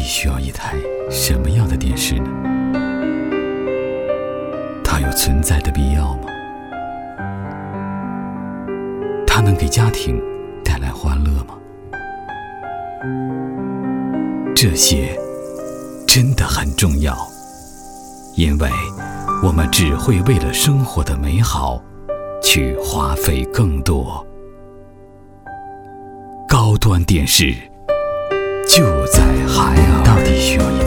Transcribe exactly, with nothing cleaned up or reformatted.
需要一台什么样的电视呢？它有存在的必要吗？它能给家庭带来欢乐吗？这些真的很重要，因为我们只会为了生活的美好去花费更多。高端电视就在海尔。到底需要